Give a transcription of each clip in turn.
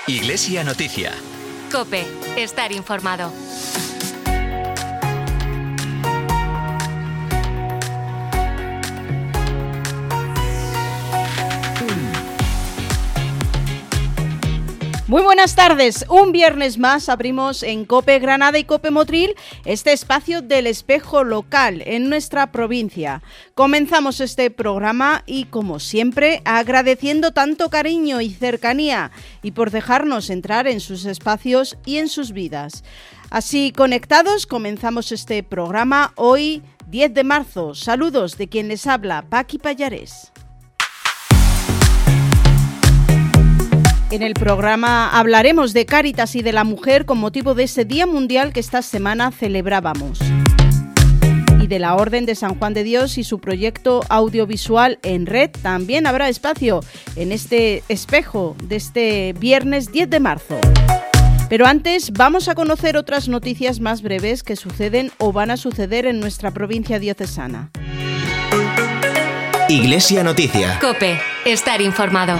Iglesia Noticia. COPE. Estar informado. Muy buenas tardes. Un viernes más abrimos en COPE Granada y COPE Motril este espacio del espejo local en nuestra provincia. Comenzamos este programa y, como siempre, agradeciendo tanto cariño y cercanía y por dejarnos entrar en sus espacios y en sus vidas. Así, conectados, comenzamos este programa hoy, 10 de marzo. Saludos de quien les habla, Paqui Pallares. En el programa hablaremos de Cáritas y de la mujer con motivo de ese Día Mundial que esta semana celebrábamos. Y de la Orden de San Juan de Dios y su proyecto audiovisual en red también habrá espacio en este espejo de este viernes 10 de marzo. Pero antes vamos a conocer otras noticias más breves que suceden o van a suceder en nuestra provincia diocesana. Iglesia Noticia. COPE. Estar informado.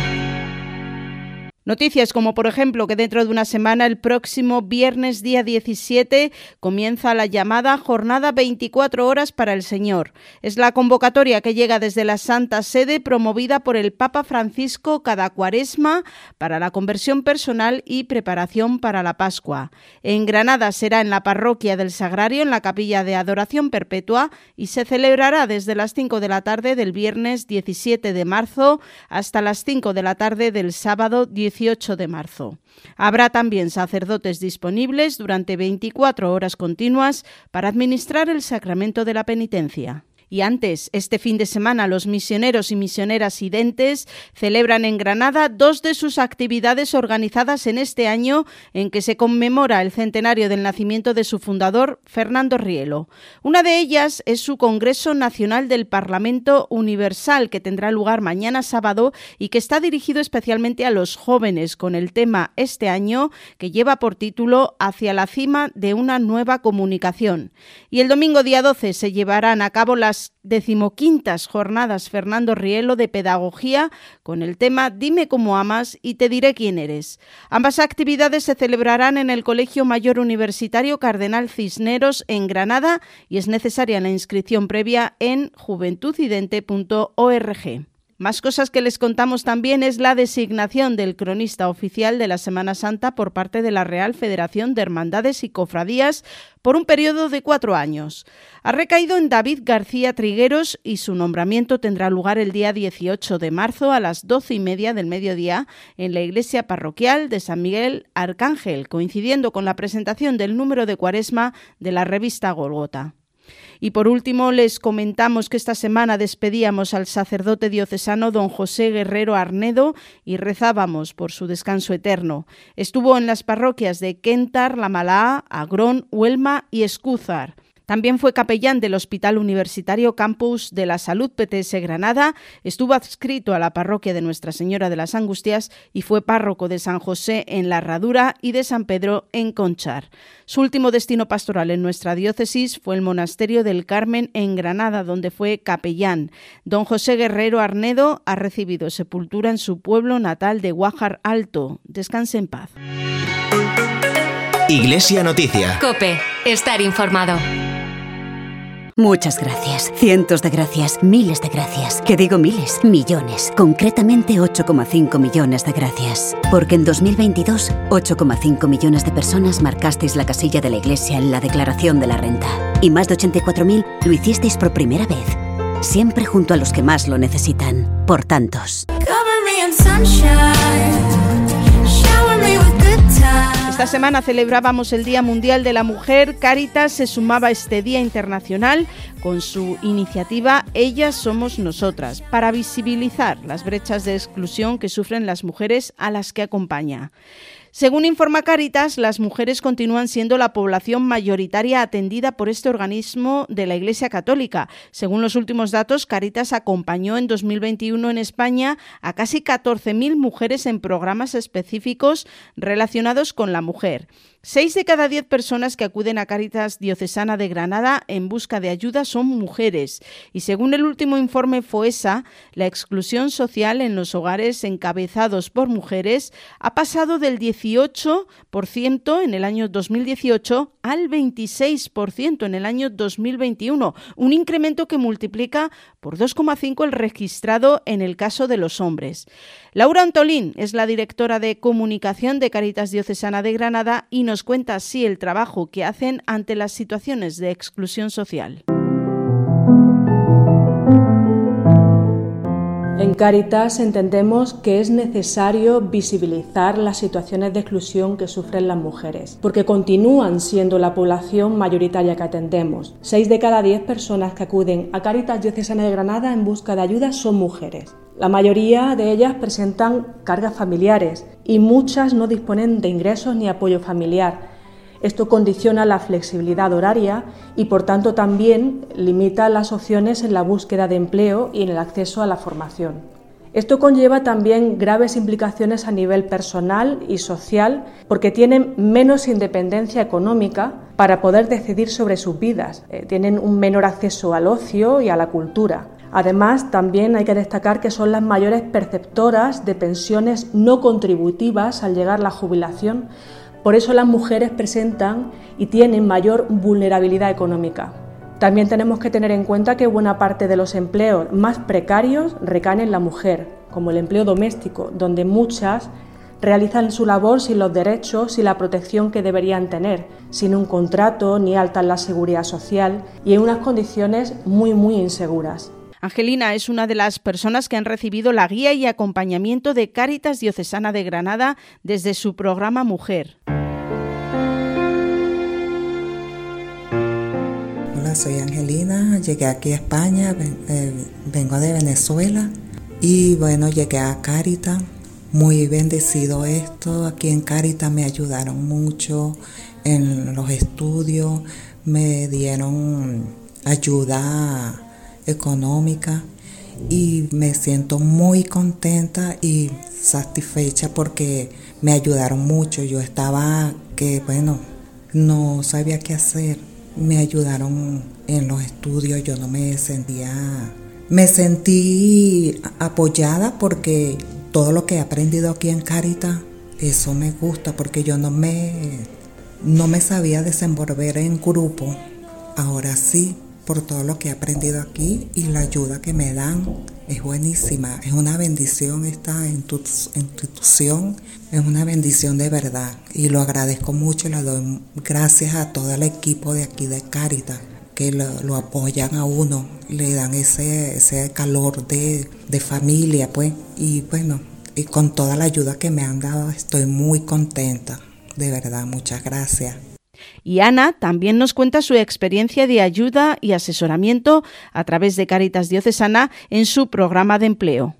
Noticias como, por ejemplo, que dentro de una semana, el próximo viernes día 17, comienza la llamada Jornada 24 Horas para el Señor. Es la convocatoria que llega desde la Santa Sede, promovida por el Papa Francisco cada Cuaresma para la conversión personal y preparación para la Pascua. En Granada será en la Parroquia del Sagrario, en la Capilla de Adoración Perpetua, y se celebrará desde las 5 de la tarde del viernes 17 de marzo hasta las 5 de la tarde del sábado 18 de marzo. Habrá también sacerdotes disponibles durante 24 horas continuas para administrar el sacramento de la penitencia. Y antes, este fin de semana, los misioneros y misioneras identes celebran en Granada dos de sus actividades organizadas en este año en que se conmemora el centenario del nacimiento de su fundador, Fernando Rielo. Una de ellas es su Congreso Nacional del Parlamento Universal, que tendrá lugar mañana sábado y que está dirigido especialmente a los jóvenes, con el tema este año que lleva por título Hacia la cima de una nueva comunicación. Y el domingo día 12 se llevarán a cabo las 15ª Jornadas Fernando Rielo de Pedagogía con el tema Dime cómo amas y te diré quién eres. Ambas actividades se celebrarán en el Colegio Mayor Universitario Cardenal Cisneros en Granada y es necesaria la inscripción previa en juventudidente.org. Más cosas que les contamos también es la designación del cronista oficial de la Semana Santa por parte de la Real Federación de Hermandades y Cofradías por un periodo de 4 años. Ha recaído en David García Trigueros y su nombramiento tendrá lugar el día 18 de marzo a las 12:30 del mediodía en la iglesia parroquial de San Miguel Arcángel, coincidiendo con la presentación del número de Cuaresma de la revista Golgota. Y por último, les comentamos que esta semana despedíamos al sacerdote diocesano don José Guerrero Arnedo y rezábamos por su descanso eterno. Estuvo en las parroquias de Quentar, La Malaa, Agrón, Huelma y Escúzar. También fue capellán del Hospital Universitario Campus de la Salud PTS Granada, estuvo adscrito a la parroquia de Nuestra Señora de las Angustias y fue párroco de San José en La Herradura y de San Pedro en Conchar. Su último destino pastoral en nuestra diócesis fue el Monasterio del Carmen en Granada, donde fue capellán. Don José Guerrero Arnedo ha recibido sepultura en su pueblo natal de Guájar Alto. Descanse en paz. Iglesia Noticia. COPE. Estar informado. Muchas gracias, cientos de gracias, miles de gracias. Que digo miles, millones. Concretamente 8,5 millones de gracias. Porque en 2022, 8,5 millones de personas marcasteis la casilla de la Iglesia en la declaración de la renta. Y más de 84.000 lo hicisteis por primera vez. Siempre junto a los que más lo necesitan. Por tantos. Esta semana celebrábamos el Día Mundial de la Mujer. Cáritas se sumaba a este Día Internacional con su iniciativa Ellas Somos Nosotras, para visibilizar las brechas de exclusión que sufren las mujeres a las que acompaña. Según informa Cáritas, las mujeres continúan siendo la población mayoritaria atendida por este organismo de la Iglesia Católica. Según los últimos datos, Cáritas acompañó en 2021 en España a casi 14.000 mujeres en programas específicos relacionados con la mujer. 6 de cada 10 personas que acuden a Cáritas Diocesana de Granada en busca de ayuda son mujeres. Y según el último informe FOESA, la exclusión social en los hogares encabezados por mujeres ha pasado del 18% en el año 2018 al 26% en el año 2021, un incremento que multiplica por 2,5 el registrado en el caso de los hombres. Laura Antolín es la directora de comunicación de Cáritas Diocesana de Granada y nos cuenta así el trabajo que hacen ante las situaciones de exclusión social. En Cáritas entendemos que es necesario visibilizar las situaciones de exclusión que sufren las mujeres, porque continúan siendo la población mayoritaria que atendemos. 6 de cada 10 personas que acuden a Cáritas Diocesana de Granada en busca de ayuda son mujeres. La mayoría de ellas presentan cargas familiares y muchas no disponen de ingresos ni apoyo familiar. Esto condiciona la flexibilidad horaria y, por tanto, también limita las opciones en la búsqueda de empleo y en el acceso a la formación. Esto conlleva también graves implicaciones a nivel personal y social porque tienen menos independencia económica para poder decidir sobre sus vidas, tienen un menor acceso al ocio y a la cultura. Además, también hay que destacar que son las mayores perceptoras de pensiones no contributivas al llegar la jubilación. Por eso las mujeres presentan y tienen mayor vulnerabilidad económica. También tenemos que tener en cuenta que buena parte de los empleos más precarios recaen en la mujer, como el empleo doméstico, donde muchas realizan su labor sin los derechos y la protección que deberían tener, sin un contrato ni alta en la seguridad social y en unas condiciones muy inseguras. Angelina es una de las personas que han recibido la guía y acompañamiento de Cáritas Diocesana de Granada desde su programa Mujer. Hola, soy Angelina, llegué aquí a España, vengo de Venezuela y bueno, llegué a Cáritas, muy bendecido esto. Aquí en Cáritas me ayudaron mucho en los estudios, me dieron ayuda económica y me siento muy contenta y satisfecha porque me ayudaron mucho. Yo estaba no sabía qué hacer. Me ayudaron en los estudios, yo no me sentí apoyada porque todo lo que he aprendido aquí en Cáritas, eso me gusta porque yo no me sabía desenvolver en grupo. Ahora sí, por todo lo que he aprendido aquí y la ayuda que me dan es buenísima. Es una bendición esta institución, es una bendición de verdad y lo agradezco mucho. Le doy gracias a todo el equipo de aquí de Cáritas que lo apoyan a uno, le dan ese calor de familia, pues. Y bueno, y con toda la ayuda que me han dado estoy muy contenta, de verdad, muchas gracias. Y Ana también nos cuenta su experiencia de ayuda y asesoramiento a través de Cáritas Diocesana en su programa de empleo.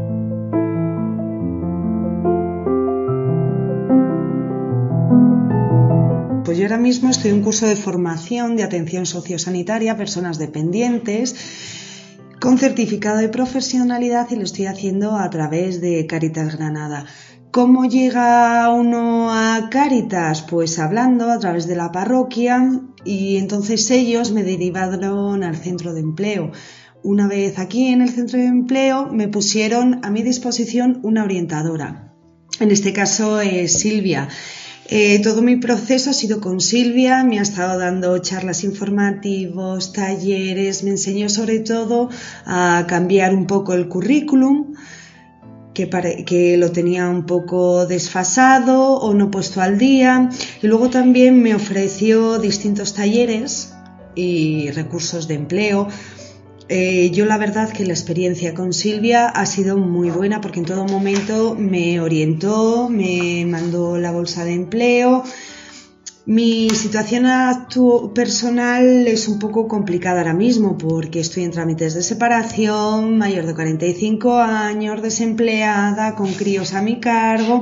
Pues yo ahora mismo estoy en un curso de formación de atención sociosanitaria a personas dependientes con certificado de profesionalidad y lo estoy haciendo a través de Cáritas Granada. ¿Cómo llega uno a Cáritas? Pues hablando a través de la parroquia y entonces ellos me derivaron al centro de empleo. Una vez aquí en el centro de empleo me pusieron a mi disposición una orientadora. En este caso es Silvia. Todo mi proceso ha sido con Silvia, me ha estado dando charlas informativos, talleres, me enseñó sobre todo a cambiar un poco el currículum, que lo tenía un poco desfasado o no puesto al día, y luego también me ofreció distintos talleres y recursos de empleo. Yo la verdad que la experiencia con Silvia ha sido muy buena porque en todo momento me orientó, me mandó la bolsa de empleo. Mi situación personal es un poco complicada ahora mismo porque estoy en trámites de separación, mayor de 45 años, desempleada, con críos a mi cargo.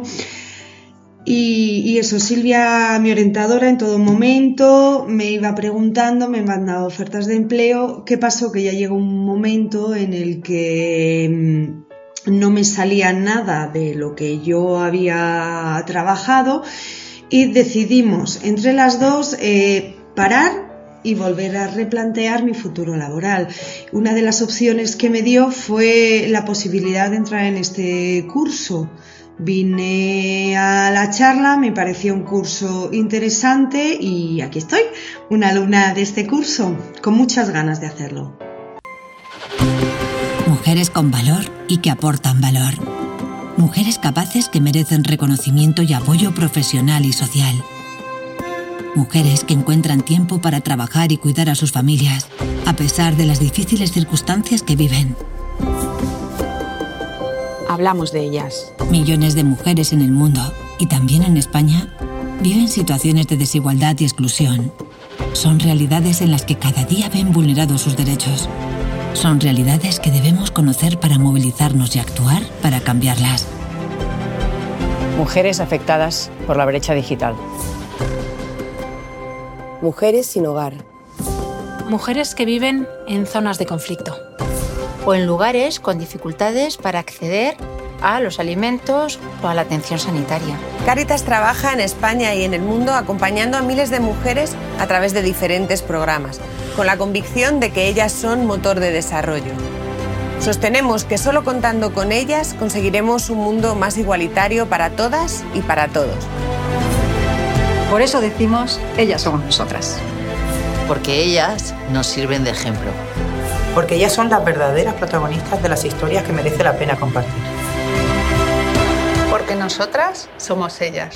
Y eso, Silvia, mi orientadora, en todo momento me iba preguntando, me mandaba ofertas de empleo. ¿Qué pasó? Que ya llegó un momento en el que no me salía nada de lo que yo había trabajado y decidimos entre las dos parar y volver a replantear mi futuro laboral. Una de las opciones que me dio fue la posibilidad de entrar en este curso. Vine a la charla, me pareció un curso interesante y aquí estoy, una alumna de este curso, con muchas ganas de hacerlo. Mujeres con valor y que aportan valor. Mujeres capaces que merecen reconocimiento y apoyo profesional y social. Mujeres que encuentran tiempo para trabajar y cuidar a sus familias, a pesar de las difíciles circunstancias que viven. Hablamos de ellas. Millones de mujeres en el mundo, y también en España, viven situaciones de desigualdad y exclusión. Son realidades en las que cada día ven vulnerados sus derechos. Son realidades que debemos conocer para movilizarnos y actuar para cambiarlas. Mujeres afectadas por la brecha digital. Mujeres sin hogar. Mujeres que viven en zonas de conflicto. O en lugares con dificultades para acceder a los alimentos o a la atención sanitaria. Cáritas trabaja en España y en el mundo acompañando a miles de mujeres a través de diferentes programas, con la convicción de que ellas son motor de desarrollo. Sostenemos que solo contando con ellas conseguiremos un mundo más igualitario para todas y para todos. Por eso decimos, ellas somos nosotras. Porque ellas nos sirven de ejemplo. Porque ellas son las verdaderas protagonistas de las historias que merece la pena compartir. Porque nosotras somos ellas.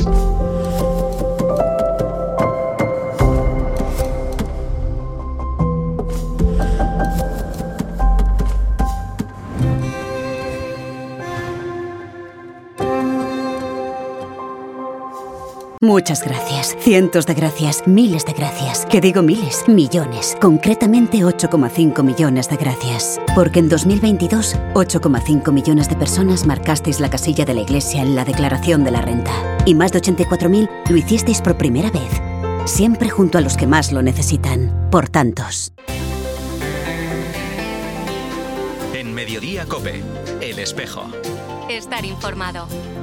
Muchas gracias, cientos de gracias, miles de gracias. Que digo miles, millones. Concretamente 8,5 millones de gracias. Porque en 2022, 8,5 millones de personas marcasteis la casilla de la Iglesia en la declaración de la renta. Y más de 84.000 lo hicisteis por primera vez. Siempre junto a los que más lo necesitan. Por tantos. En Mediodía COPE, El Espejo. Estar informado.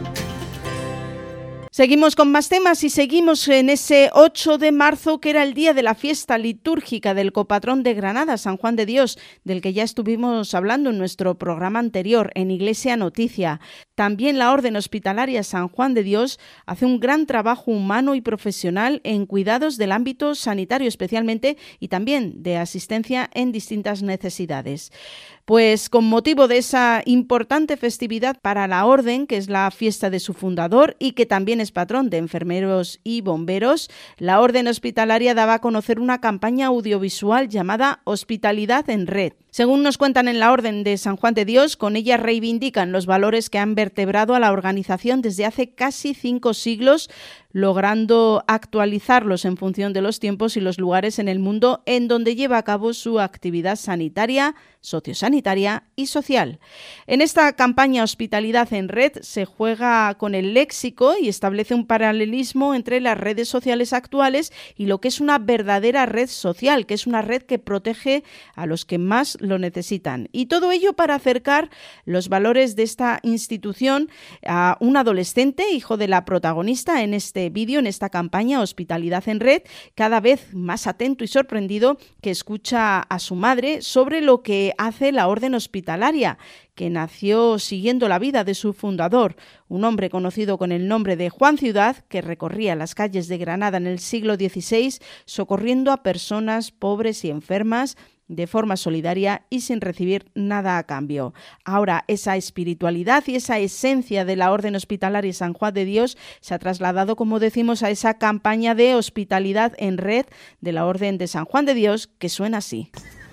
Seguimos con más temas y seguimos en ese 8 de marzo, que era el día de la fiesta litúrgica del copatrón de Granada, San Juan de Dios, del que ya estuvimos hablando en nuestro programa anterior, en Iglesia Noticia. También la Orden Hospitalaria San Juan de Dios hace un gran trabajo humano y profesional en cuidados del ámbito sanitario especialmente, y también de asistencia en distintas necesidades. Pues con motivo de esa importante festividad para la Orden, que es la fiesta de su fundador y que también es patrón de enfermeros y bomberos, la Orden Hospitalaria daba a conocer una campaña audiovisual llamada Hospitalidad en Red. Según nos cuentan en la Orden de San Juan de Dios, con ella reivindican los valores que han vertebrado a la organización desde hace casi 5 siglos, logrando actualizarlos en función de los tiempos y los lugares en el mundo en donde lleva a cabo su actividad sanitaria, sociosanitaria y social. En esta campaña Hospitalidad en Red se juega con el léxico y establece un paralelismo entre las redes sociales actuales y lo que es una verdadera red social, que es una red que protege a los que más lo necesitan. Y todo ello para acercar los valores de esta institución a un adolescente, hijo de la protagonista en este vídeo, en esta campaña Hospitalidad en Red, cada vez más atento y sorprendido, que escucha a su madre sobre lo que hace la Orden Hospitalaria, que nació siguiendo la vida de su fundador, un hombre conocido con el nombre de Juan Ciudad, que recorría las calles de Granada en el siglo XVI, socorriendo a personas pobres y enfermas de forma solidaria y sin recibir nada a cambio. Ahora, esa espiritualidad y esa esencia de la Orden Hospitalaria San Juan de Dios se ha trasladado, como decimos, a esa campaña de Hospitalidad en Red de la Orden de San Juan de Dios, que suena así.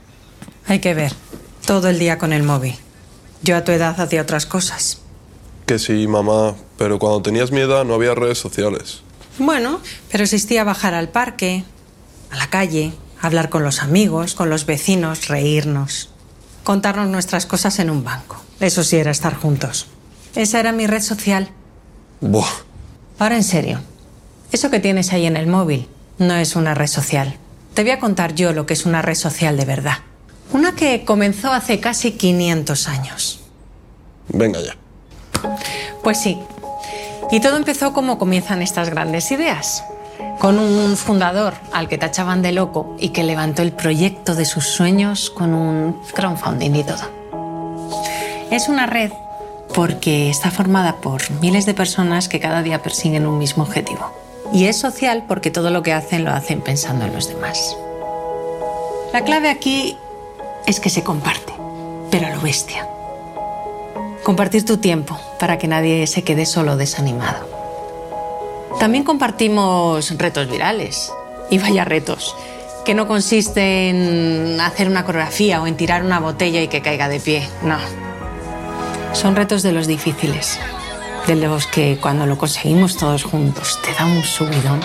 Hay que ver, todo el día con el móvil. Yo a tu edad hacía otras cosas. Que sí, mamá, pero cuando tenías mi edad no había redes sociales. Bueno, pero existía bajar al parque, a la calle, hablar con los amigos, con los vecinos, reírnos, contarnos nuestras cosas en un banco. Eso sí era estar juntos. Esa era mi red social. Buah. Ahora en serio, eso que tienes ahí en el móvil no es una red social. Te voy a contar yo lo que es una red social de verdad. Una que comenzó hace casi 500 años. Venga ya. Pues sí. Y todo empezó como comienzan estas grandes ideas, con un fundador al que tachaban de loco y que levantó el proyecto de sus sueños con un crowdfunding y todo. Es una red porque está formada por miles de personas que cada día persiguen un mismo objetivo. Y es social porque todo lo que hacen lo hacen pensando en los demás. La clave aquí es que se comparte, pero a lo bestia. Compartir tu tiempo para que nadie se quede solo desanimado. También compartimos retos virales. Y vaya retos, que no consiste en hacer una coreografía o en tirar una botella y que caiga de pie, no. Son retos de los difíciles, de los que cuando lo conseguimos todos juntos te da un subidón.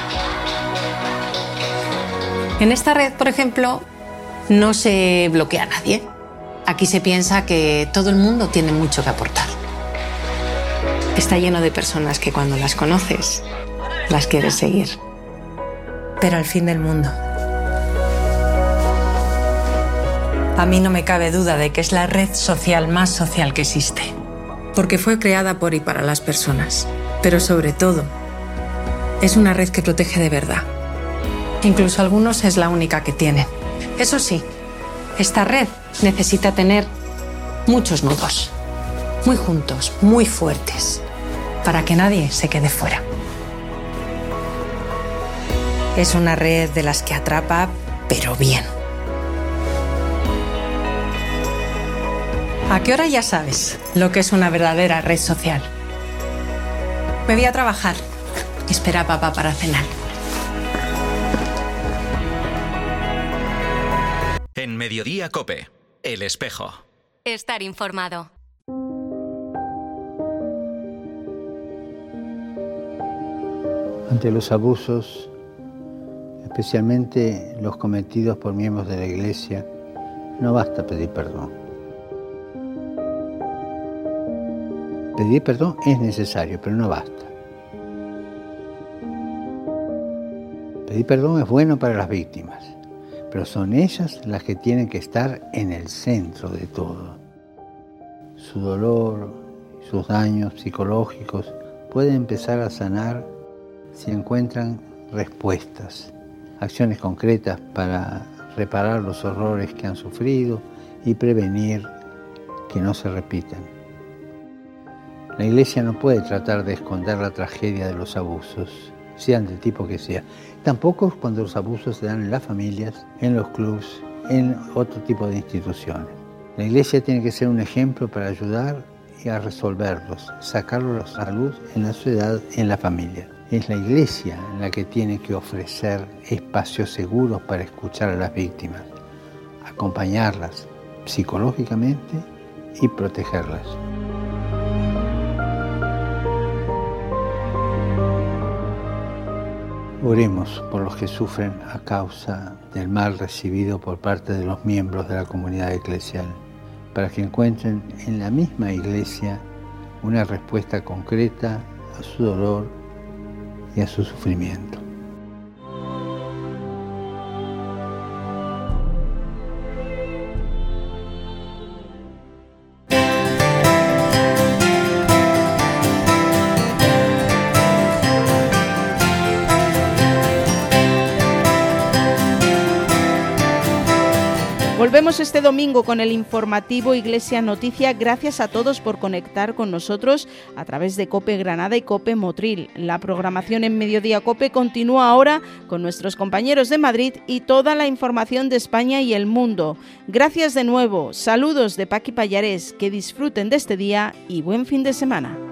En esta red, por ejemplo, no se bloquea a nadie. Aquí se piensa que todo el mundo tiene mucho que aportar. Está lleno de personas que cuando las conoces, las quieres seguir. Pero al fin del mundo. A mí no me cabe duda de que es la red social más social que existe. Porque fue creada por y para las personas. Pero sobre todo, es una red que protege de verdad. Incluso algunos es la única que tienen. Eso sí, esta red necesita tener muchos nudos, muy juntos, muy fuertes, para que nadie se quede fuera. Es una red de las que atrapa, pero bien. ¿A qué hora ya sabes lo que es una verdadera red social? Me voy a trabajar. Espera a papá para cenar. En Mediodía COPE, El Espejo. Estar informado. Ante los abusos, especialmente los cometidos por miembros de la Iglesia, no basta pedir perdón. Pedir perdón es necesario, pero no basta. Pedir perdón es bueno para las víctimas, pero son ellas las que tienen que estar en el centro de todo. Su dolor, sus daños psicológicos pueden empezar a sanar si encuentran respuestas, acciones concretas para reparar los horrores que han sufrido y prevenir que no se repitan. La Iglesia no puede tratar de esconder la tragedia de los abusos, sean del tipo que sea. Tampoco cuando los abusos se dan en las familias, en los clubs, en otro tipo de instituciones. La Iglesia tiene que ser un ejemplo para ayudar y a resolverlos, sacarlos a la luz en la sociedad, en la familia. Es la Iglesia la que tiene que ofrecer espacios seguros para escuchar a las víctimas, acompañarlas psicológicamente y protegerlas. Oremos por los que sufren a causa del mal recibido por parte de los miembros de la comunidad eclesial, para que encuentren en la misma Iglesia una respuesta concreta a su dolor y a su sufrimiento. Volvemos este domingo con el informativo Iglesia Noticia. Gracias a todos por conectar con nosotros a través de COPE Granada y COPE Motril. La programación en Mediodía COPE continúa ahora con nuestros compañeros de Madrid y toda la información de España y el mundo. Gracias de nuevo. Saludos de Paqui Pallarés. Que disfruten de este día y buen fin de semana.